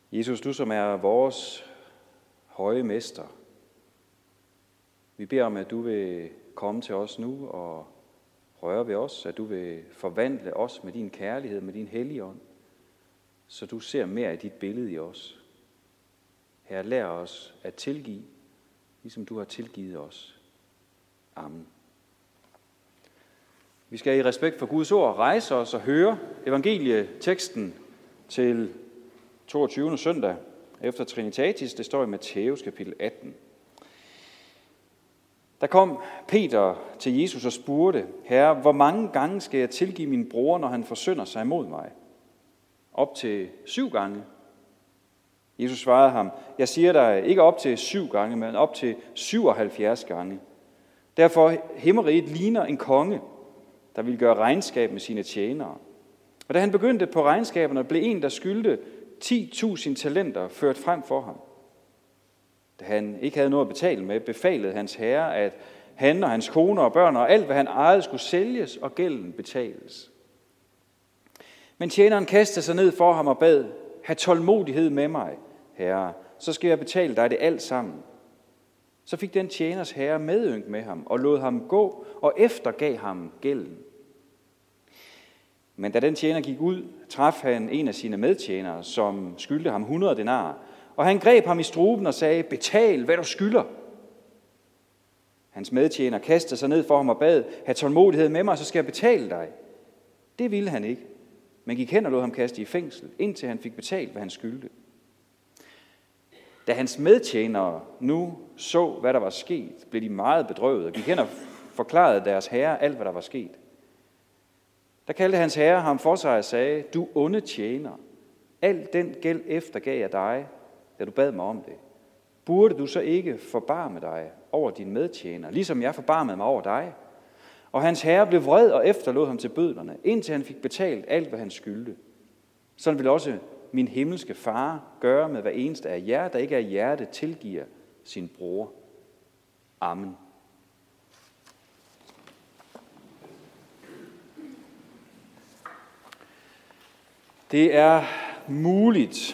Jesus, du som er vores høje mester, vi beder om, at du vil komme til os nu og røre ved os, at du vil forvandle os med din kærlighed, med din hellige ånd, så du ser mere af dit billede i os. Herre, lær os at tilgive, ligesom du har tilgivet os. Amen. Vi skal i respekt for Guds ord rejse os og høre evangelieteksten til 22. søndag efter Trinitatis. Det står i Matthæus kapitel 18. Der kom Peter til Jesus og spurgte: Herre, hvor mange gange skal jeg tilgive min bror, når han forsynder sig imod mig? Op til 7 gange. Jesus svarede ham: Jeg siger dig, ikke op til 7 gange, men op til 77 gange. Derfor himmeriget ligner en konge, der ville gøre regnskab med sine tjenere. Og da han begyndte på regnskaberne, blev en, der skyldte 10.000 talenter, ført frem for ham. Da han ikke havde noget at betale med, befalede hans herre, at han og hans kone og børn og alt, hvad han ejede, skulle sælges og gælden betales. Men tjeneren kastede sig ned for ham og bad: Hav tålmodighed med mig, herre, så skal jeg betale dig det alt sammen. Så fik den tjeners herre medynk med ham og lod ham gå og eftergav ham gælden. Men da den tjener gik ud, traf han en af sine medtjenere, som skyldte ham 100 denarer, og han greb ham i struben og sagde: Betal, hvad du skylder. Hans medtjener kastede sig ned for ham og bad: Hav tålmodighed med mig, så skal jeg betale dig. Det ville han ikke, men gik hen og lod ham kaste i fængsel, indtil han fik betalt, hvad han skyldte. Da hans medtjenere nu så, hvad der var sket, blev de meget bedrøvet og gik hen og forklarede deres herre alt, hvad der var sket. Der kaldte hans herre ham for sig og sagde: Du onde tjener, al den gæld eftergav jeg dig, da du bad mig om det. Burde du så ikke forbarme dig over din medtjener, ligesom jeg forbarmede mig over dig? Og hans herre blev vred og efterlod ham til bødlerne, indtil han fik betalt alt, hvad han skyldte. Sådan vil også min himmelske far gøre med hver eneste af jer, der ikke af hjerte tilgiver sin bror. Amen. Det er muligt,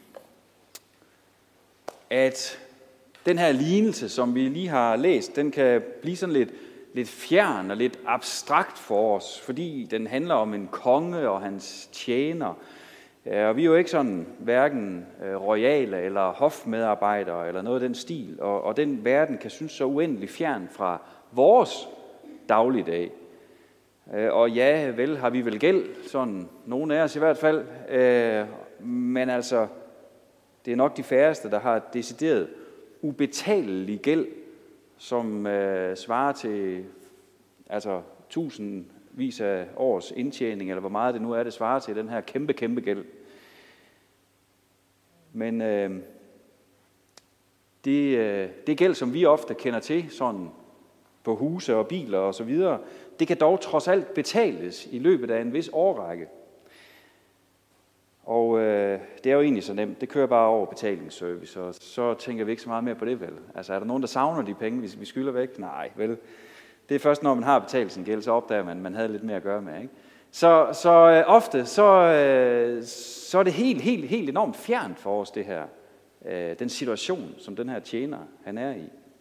at den her lignelse, som vi lige har læst, den kan blive sådan lidt fjern og lidt abstrakt for os, fordi den handler om en konge og hans tjener. Og vi er jo ikke sådan hverken royale eller hofmedarbejdere eller noget af den stil, og den verden kan synes så uendelig fjern fra vores dagligdag. Og ja, vel har vi vel gæld, sådan nogle af os i hvert fald, men altså, det er nok de færreste, der har decideret ubetalelig gæld, som svarer til tusindvis af års indtjening, eller hvor meget det nu er, det svarer til den her kæmpe gæld. Men det gæld, som vi ofte kender til, sådan på huse og biler og så videre, det kan dog trods alt betales i løbet af en vis årrække. Og det er jo egentlig så nemt. Det kører bare over betalingsservice, og så tænker vi ikke så meget mere på det, vel? Altså, er der nogen, der savner de penge, hvis vi skylder væk? Nej, vel? Det er først, når man har betalt sin gæld, så opdager man havde lidt mere at gøre med, ikke? Så ofte, så er det helt enormt fjernt for os, det her. Den situation, som den her tjener, han er i.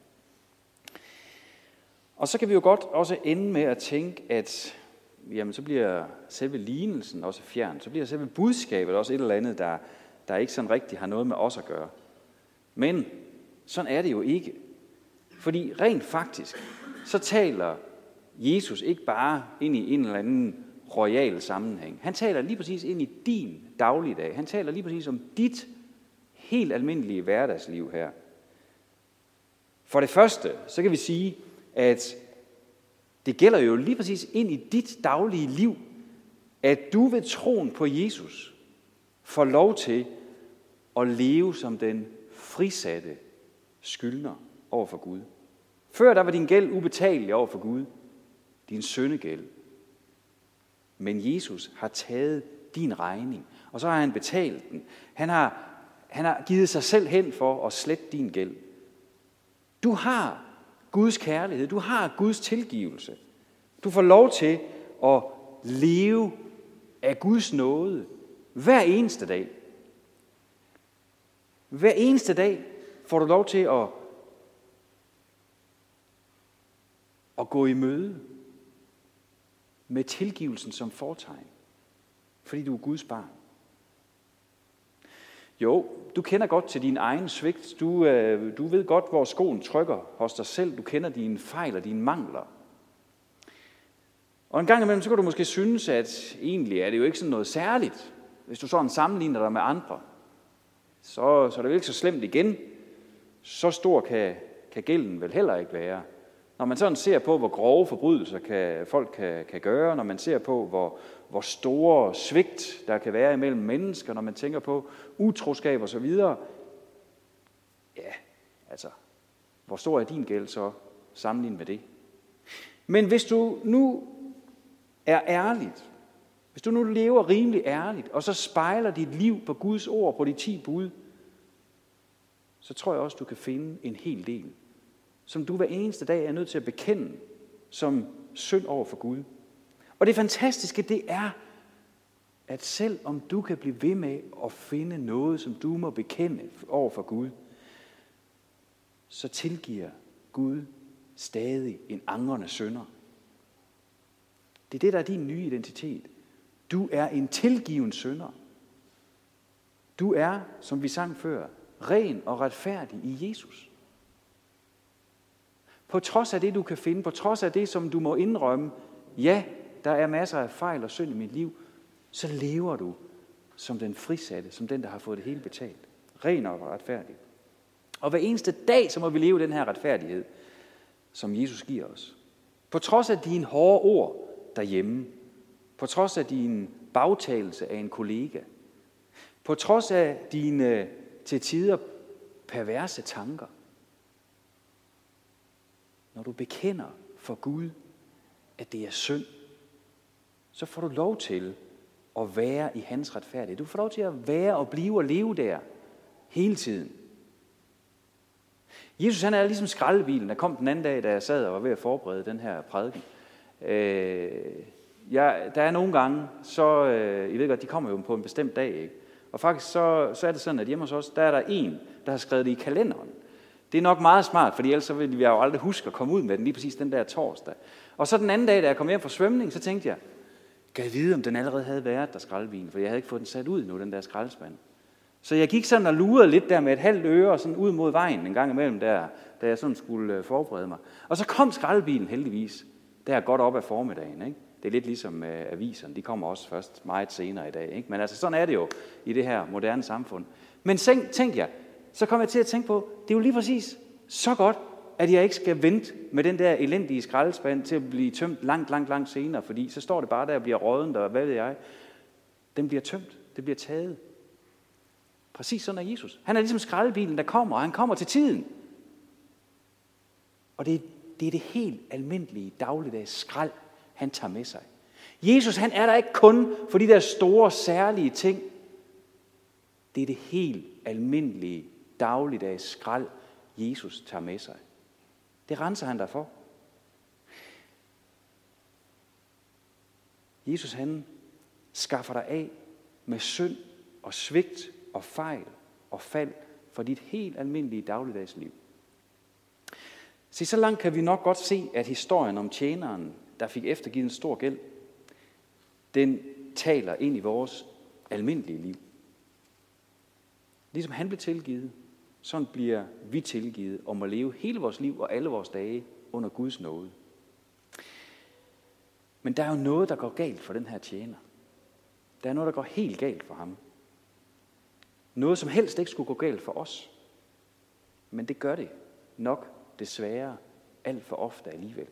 Og så kan vi jo godt også ende med at tænke, at jamen, så bliver selve lignelsen også fjern. Så bliver selve budskabet også et eller andet, der ikke sådan rigtig har noget med os at gøre. Men sådan er det jo ikke. Fordi rent faktisk, så taler Jesus ikke bare ind i en eller anden royal sammenhæng. Han taler lige præcis ind i din dagligdag. Han taler lige præcis om dit helt almindelige hverdagsliv her. For det første, så kan vi sige, at det gælder jo lige præcis ind i dit daglige liv, at du ved troen på Jesus får lov til at leve som den frisatte skyldner over for Gud. Før der var din gæld ubetalelig over for Gud, din syndegæld. Men Jesus har taget din regning, og så har han betalt den. Han har givet sig selv hen for at slette din gæld. Du har Guds kærlighed, du har Guds tilgivelse. Du får lov til at leve af Guds nåde hver eneste dag. Hver eneste dag får du lov til at gå i møde med tilgivelsen som fortegn, fordi du er Guds barn. Jo, du kender godt til din egen svigt. Du ved godt, hvor skoen trykker hos dig selv. Du kender dine fejl og dine mangler. Og en gang imellem, så kan du måske synes, at egentlig er det jo ikke sådan noget særligt. Hvis du sådan sammenligner dig med andre, så er det jo ikke så slemt igen. Så stor kan gælden vel heller ikke være. Når man sådan ser på, hvor grove forbrydelser folk kan gøre, når man ser på, hvor store svigt der kan være imellem mennesker, når man tænker på utroskab og så videre, ja, altså, hvor stor er din gæld så sammenlignet med det? Men hvis du nu er ærligt, hvis du nu lever rimelig ærligt, og så spejler dit liv på Guds ord, på de 10 bud, så tror jeg også, du kan finde en hel del, som du hver eneste dag er nødt til at bekende som synd over for Gud. Og det fantastiske, det er, at selv om du kan blive ved med at finde noget, som du må bekende over for Gud, så tilgiver Gud stadig en angrende synder. Det er det, der er din nye identitet. Du er en tilgiven synder. Du er, som vi sang før, ren og retfærdig i Jesus. På trods af det, du kan finde, på trods af det, som du må indrømme, ja, der er masser af fejl og synd i mit liv, så lever du som den frisatte, som den, der har fået det hele betalt. Ren og retfærdig. Og hver eneste dag, så må vi leve den her retfærdighed, som Jesus giver os. På trods af dine hårde ord derhjemme, på trods af din bagtagelse af en kollega, på trods af dine til tider perverse tanker, når du bekender for Gud, at det er synd, så får du lov til at være i hans retfærdighed. Du får lov til at være og blive og leve der hele tiden. Jesus, han er ligesom skraldebilen, der kom den anden dag, da jeg sad og var ved at forberede den her prædiken. Der er nogle gange, så, I ved godt, de kommer jo på en bestemt dag, ikke? Og faktisk så er det sådan, at hjemme hos os, der er der en, der har skrevet det i kalenderen. Det er nok meget smart, fordi ellers så ville vi jo aldrig huske at komme ud med den lige præcis den der torsdag. Og så den anden dag, da jeg kom hjem fra svømning, så tænkte jeg, kan jeg vide, om den allerede havde været der skraldebilen, for jeg havde ikke fået den sat ud nu, den der skraldespand. Så jeg gik sådan og lurede lidt der med et halvt øre og sådan ud mod vejen en gang imellem der, da jeg sådan skulle forberede mig. Og så kom skraldebilen heldigvis, der godt op ad formiddagen, ikke? Det er lidt ligesom aviserne, de kommer også først meget senere i dag, ikke? Men altså sådan er det jo i det her moderne samfund. Men tænkte jeg, så kom jeg til at tænke på, det er jo lige præcis så godt, at jeg ikke skal vente med den der elendige skraldespand til at blive tømt langt senere, fordi så står det bare der og bliver rådent, og hvad ved jeg. Den bliver tømt, det bliver taget. Præcis sådan er Jesus. Han er ligesom skraldebilen, der kommer, og han kommer til tiden. Og det er det helt almindelige dagligdags skrald, han tager med sig. Jesus, han er der ikke kun for de der store, særlige ting. Det er det helt almindelige dagligdags skrald, Jesus tager med sig. Det renser han derfor. Jesus, han skaffer dig af med synd og svigt og fejl og fald for dit helt almindelige dagligdags liv. Så langt kan vi nok godt se, at historien om tjeneren, der fik eftergivet en stor gæld, den taler ind i vores almindelige liv. Ligesom han blev tilgivet, sådan bliver vi tilgivet om at leve hele vores liv og alle vores dage under Guds nåde. Men der er jo noget, der går galt for den her tjener. Der er noget, der går helt galt for ham. Noget, som helst ikke skulle gå galt for os. Men det gør det nok desværre alt for ofte alligevel.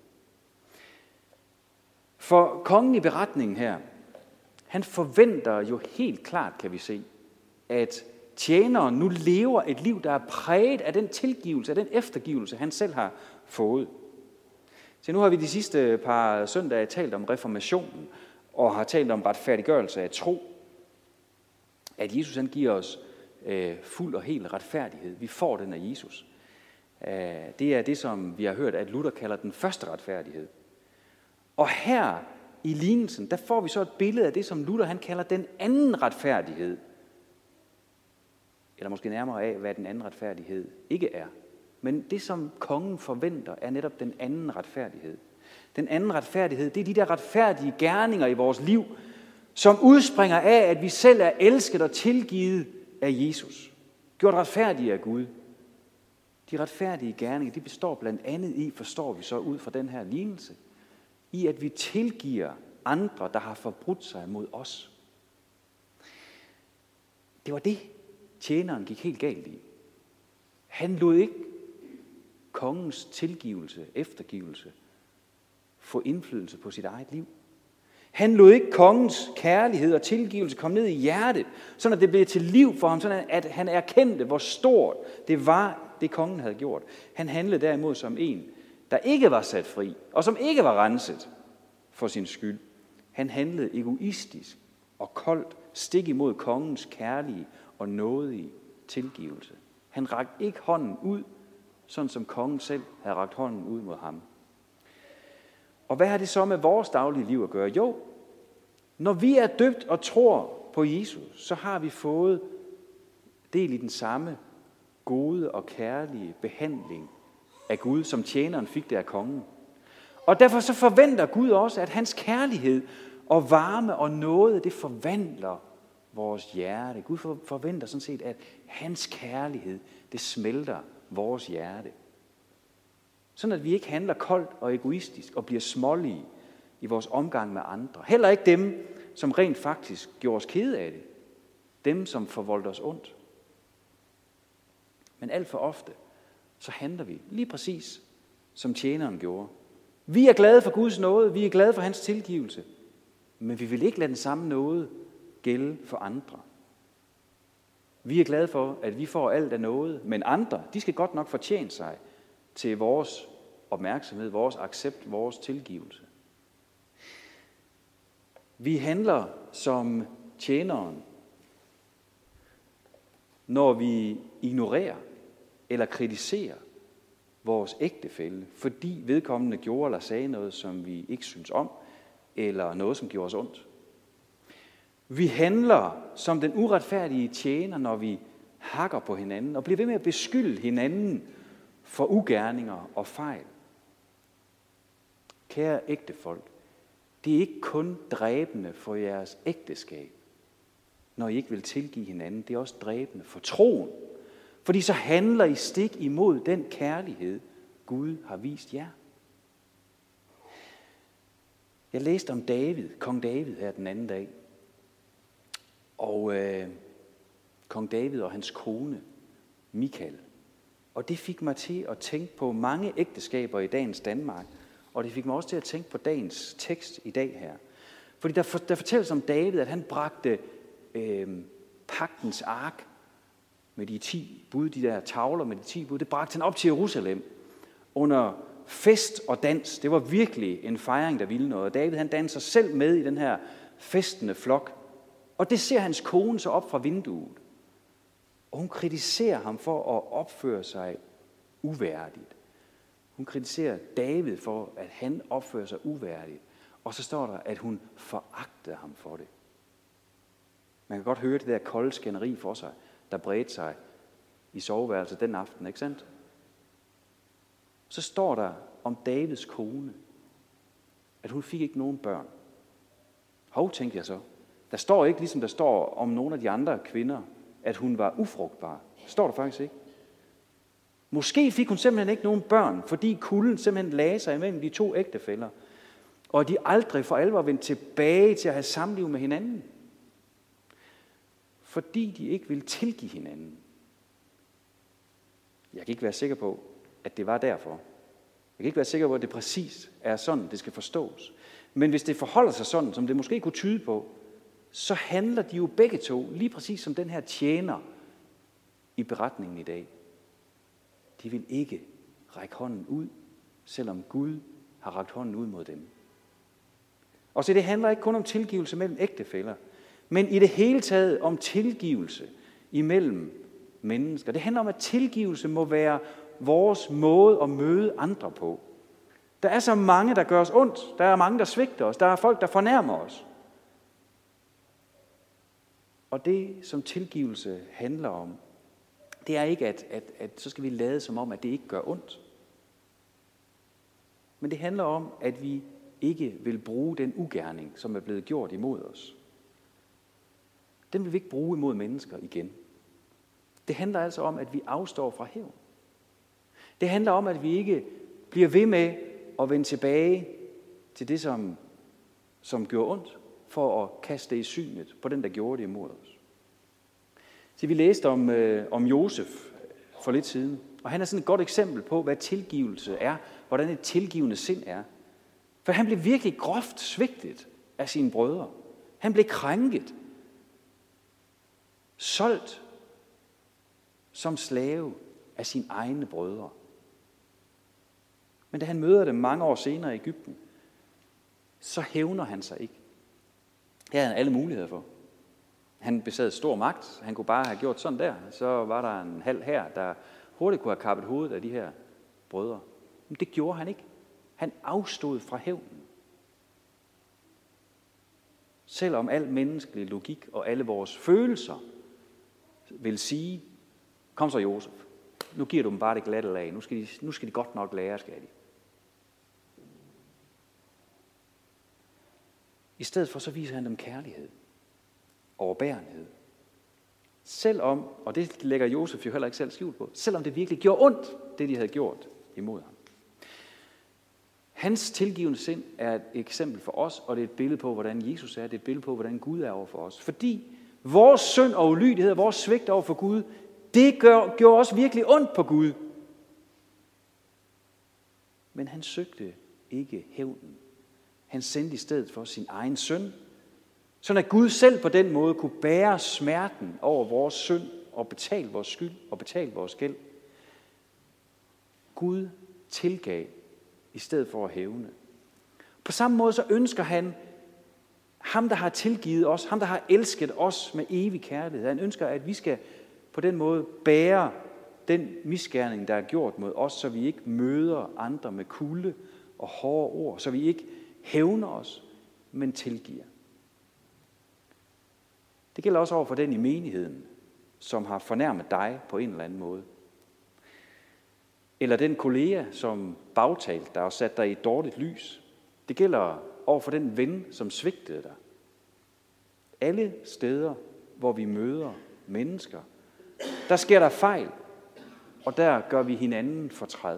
For kongen i beretningen her, han forventer jo helt klart, kan vi se, at tjeneren nu lever et liv, der er præget af den tilgivelse, af den eftergivelse, han selv har fået. Så nu har vi de sidste par søndage talt om reformationen, og har talt om retfærdiggørelse af tro. At Jesus han giver os fuld og hel retfærdighed. Vi får den af Jesus. Det er det, som vi har hørt, at Luther kalder den første retfærdighed. Og her i lignelsen, der får vi så et billede af det, som Luther han kalder den anden retfærdighed. eller måske nærmere af, hvad den anden retfærdighed ikke er. Men det, som kongen forventer, er netop den anden retfærdighed. Den anden retfærdighed, det er de der retfærdige gerninger i vores liv, som udspringer af, at vi selv er elsket og tilgivet af Jesus. Gjort retfærdige af Gud. De retfærdige gerninger, de består blandt andet i, forstår vi så ud fra den her lignelse, i at vi tilgiver andre, der har forbrudt sig mod os. Det var det, tjeneren gik helt galt i. Han lod ikke kongens tilgivelse, eftergivelse, få indflydelse på sit eget liv. Han lod ikke kongens kærlighed og tilgivelse komme ned i hjertet, sådan at det blev til liv for ham, sådan at han erkendte, hvor stort det var, det kongen havde gjort. Han handlede derimod som en, der ikke var sat fri, og som ikke var renset for sin skyld. Han handlede egoistisk og koldt, stik imod kongens kærlige og nådige tilgivelse. Han rakte ikke hånden ud, sådan som kongen selv havde rakt hånden ud mod ham. Og hvad har det så med vores daglige liv at gøre? Jo, når vi er døbt og tror på Jesus, så har vi fået del i den samme gode og kærlige behandling af Gud, som tjeneren fik det af kongen. Og derfor så forventer Gud også, at hans kærlighed og varme og nåde, det forvandler vores hjerte. Gud forventer sådan set, at hans kærlighed, det smelter vores hjerte. Sådan at vi ikke handler koldt og egoistisk og bliver smålige i vores omgang med andre. Heller ikke dem, som rent faktisk gjorde os kede af det. Dem, som forvoldte os ondt. Men alt for ofte, så handler vi lige præcis, som tjeneren gjorde. Vi er glade for Guds nåde, vi er glade for hans tilgivelse. Men vi vil ikke lade den samme nåde gælde for andre. Vi er glade for, at vi får alt af nåde, men andre, de skal godt nok fortjene sig til vores opmærksomhed, vores accept, vores tilgivelse. Vi handler som tjeneren, når vi ignorerer eller kritiserer vores ægtefælle, fordi vedkommende gjorde eller sagde noget, som vi ikke synes om, eller noget, som gjorde os ondt. Vi handler som den uretfærdige tjener, når vi hakker på hinanden og bliver ved med at beskylde hinanden for ugerninger og fejl. Kære ægtefolk, det er ikke kun dræbende for jeres ægteskab, når I ikke vil tilgive hinanden. Det er også dræbende for troen. Fordi så handler I stik imod den kærlighed, Gud har vist jer. Jeg læste om David, kong David her den anden dag. Og kong David og hans kone, Michal. Og det fik mig til at tænke på mange ægteskaber i dagens Danmark. Og det fik mig også til at tænke på dagens tekst i dag her. Fordi der fortælles om David, at han bragte pagtens ark med de 10 bud, de der tavler med de 10 bud, det bragte han op til Jerusalem under fest og dans. Det var virkelig en fejring, der ville noget. Og David, han danser selv med i den her festende flok. Og det ser hans kone så op fra vinduet. Og hun kritiserer ham for at opføre sig uværdigt. Hun kritiserer David for, at han opfører sig uværdigt. Og så står der, at hun foragtede ham for det. Man kan godt høre det der kolde skænderi for sig, der bredte sig i soveværelset den aften, ikke sandt? Så står der om Davids kone, at hun fik ikke nogen børn. Hov, tænkte jeg så. Der står ikke, ligesom der står om nogle af de andre kvinder, at hun var ufrugtbar. Det står der faktisk ikke. Måske fik hun simpelthen ikke nogen børn, fordi kulden simpelthen lagde sig imellem de to ægtefæller, og de aldrig for alvor vendte tilbage til at have samliv med hinanden. Fordi de ikke ville tilgive hinanden. Jeg kan ikke være sikker på, at det var derfor. Jeg kan ikke være sikker på, at det præcis er sådan, det skal forstås. Men hvis det forholder sig sådan, som det måske kunne tyde på, så handler de jo begge to, lige præcis som den her tjener i beretningen i dag. De vil ikke række hånden ud, selvom Gud har rakt hånden ud mod dem. Og så det handler ikke kun om tilgivelse mellem ægtefæller, men i det hele taget om tilgivelse imellem mennesker. Det handler om, at tilgivelse må være vores måde at møde andre på. Der er så mange, der gør os ondt. Der er mange, der svigter os. Der er folk, der fornærmer os. Og det, som tilgivelse handler om, det er ikke, at så skal vi lade som om, at det ikke gør ondt. Men det handler om, at vi ikke vil bruge den ugerning, som er blevet gjort imod os. Den vil vi ikke bruge imod mennesker igen. Det handler altså om, at vi afstår fra hævn. Det handler om, at vi ikke bliver ved med at vende tilbage til det, som gjorde ondt, for at kaste det i synet på den, der gjorde det imod os. Så vi læste om Josef for lidt siden, og han er sådan et godt eksempel på, hvad tilgivelse er, hvordan et tilgivende sind er. For han blev virkelig groft svigtet af sine brødre. Han blev krænket, solgt som slave af sine egne brødre. Men da han møder dem mange år senere i Egypten, så hævner han sig ikke. Det havde han alle muligheder for. Han besad stor magt. Han kunne bare have gjort sådan der. Så var der en halv hær, der hurtigt kunne have kappet hovedet af de her brødre. Men det gjorde han ikke. Han afstod fra hævnen. Selvom al menneskelig logik og alle vores følelser vil sige, kom så Josef, nu giver du dem bare det glatte lag. Nu skal de godt nok lære, skal de. I stedet for så viser han dem kærlighed, overbærenhed. Selvom, og det lægger Josef jo heller ikke selv skjult på, selvom det virkelig gjorde ondt, det de havde gjort imod ham. Hans tilgivende sind er et eksempel for os, og det er et billede på, hvordan Jesus er. Det er et billede på, hvordan Gud er over for os. Fordi vores synd og ulydighed, vores svigt over for Gud, det gjorde også virkelig ondt på Gud. Men han søgte ikke hævnen. Han sendte i stedet for sin egen søn, så at Gud selv på den måde kunne bære smerten over vores synd og betale vores skyld og betale vores gæld. Gud tilgav i stedet for at hævne. På samme måde så ønsker han, ham der har tilgivet os, ham der har elsket os med evig kærlighed, han ønsker, at vi skal på den måde bære den misgerning, der er gjort mod os, så vi ikke møder andre med kulde og hårde ord, så vi ikke hævner os, men tilgiver. Det gælder også over for den i menigheden, som har fornærmet dig på en eller anden måde. Eller den kollega, som bagtalt dig og sat dig i et dårligt lys. Det gælder over for den ven, som svigtede dig. Alle steder, hvor vi møder mennesker, der sker der fejl, og der gør vi hinanden fortræd.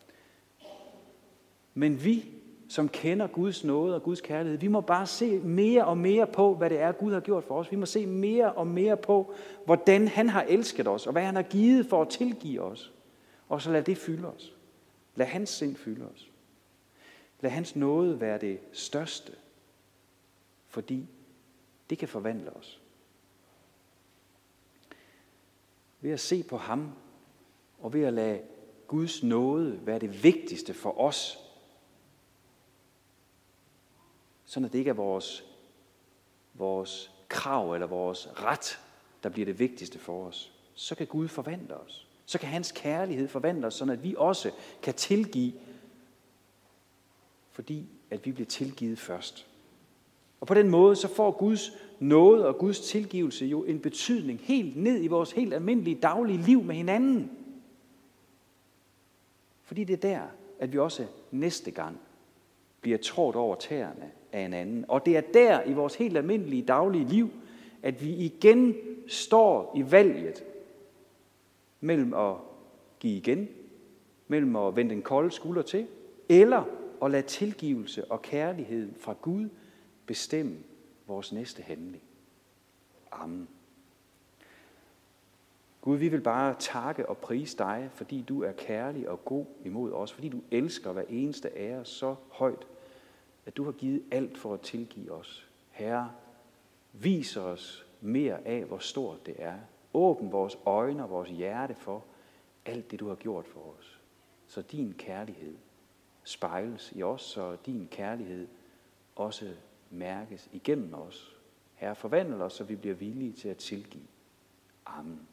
Men vi, som kender Guds nåde og Guds kærlighed, vi må bare se mere og mere på, hvad det er, Gud har gjort for os. Vi må se mere og mere på, hvordan han har elsket os, og hvad han har givet for at tilgive os. Og så lad det fylde os. Lad hans sind fylde os. Lad hans nåde være det største, fordi det kan forvandle os. Ved at se på ham, og ved at lade Guds nåde være det vigtigste for os, sådan at det ikke er vores krav eller vores ret, der bliver det vigtigste for os, så kan Gud forvandle os. Så kan hans kærlighed forvandle os, sådan at vi også kan tilgive, fordi at vi bliver tilgivet først. Og på den måde så får Guds nåde og Guds tilgivelse jo en betydning helt ned i vores helt almindelige daglige liv med hinanden. Fordi det er der, at vi også næste gang bliver trådt over tæerne af en anden. Og det er der i vores helt almindelige daglige liv, at vi igen står i valget mellem at give igen, mellem at vende den kolde skulder til, eller at lade tilgivelse og kærlighed fra Gud bestemme vores næste handling. Amen. Gud, vi vil bare takke og prise dig, fordi du er kærlig og god imod os, fordi du elsker hver eneste af os så højt, at du har givet alt for at tilgive os. Herre, vis os mere af, hvor stort det er. Åbn vores øjne og vores hjerte for alt det, du har gjort for os. Så din kærlighed spejles i os, så din kærlighed også mærkes igennem os. Herre, forvandl os, så vi bliver villige til at tilgive. Amen.